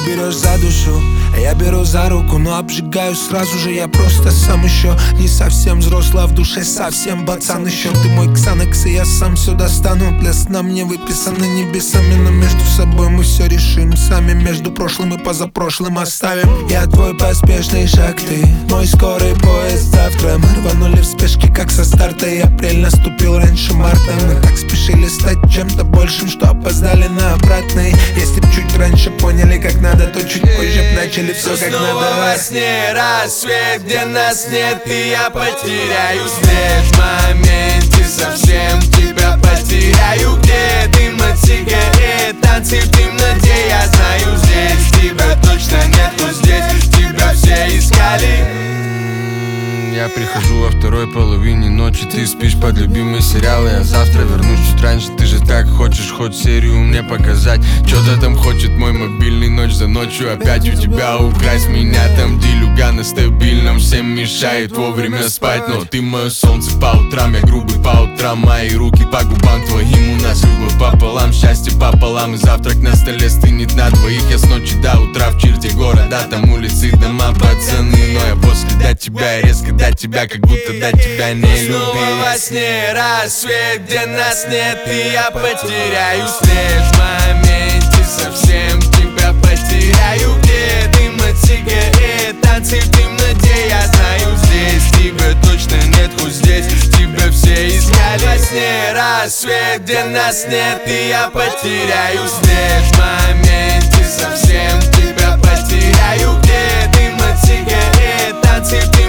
берешь за душу, а я беру за руку, но обжигаю сразу же. Я просто сам еще не совсем взрослый, а в душе совсем пацан еще. Ты мой ксанекс, и я сам все достану. Для сна мне выписаны небесами, но между собой мы все решим сами. Между прошлым и позапрошлым оставим. Я твой поспешный шаг, ты мой скорый поезд завтра. Мы рванули в спешке, как со старта, и апрель наступил раньше марта. Мы так спешили стать чем-то большим, что опоздали на обратный. Если б чуть раньше поняли, как надо, то чуть позже б начали все как надо. Во сне рассвет, где нас нет, и я потеряю след. В моменте совсем тебя потеряю. Где дым от сигарет, танцы в темноте. Я знаю, здесь тебя точно нету, здесь тебя все искали. Я прихожу во второй половине ночи, ты спишь под любимый сериал. Я завтра вернусь чуть раньше, ты же так хочешь хоть серию мне показать. Чё-то там хочет мой мобильный ночь за ночью опять у тебя украсть меня. Там делюга на стабильном, всем мешает вовремя спать. Но ты мое солнце по утрам, я грубый по утрам. Мои руки по губам твоим, у нас любовь пополам, счастье пополам. И завтрак на столе стынет на двоих. Я с ночи до утра в черте города, там улицы, дома, пацаны. Но я после до тебя и резко до тебя, как будто до тебя не любил. Снова во сне рассвет, где нас нет, и я потеряю след. В моменте совсем тебя потеряю. Где дым от сигарет, танцы в темноте. Я знаю, здесь тебя точно нет, хоть здесь тебя все искали. Во сне рассвет, где нас нет, и я потеряю след. В моменте совсем тебя потеряю. Где дым от сигарет, танцы в темноте.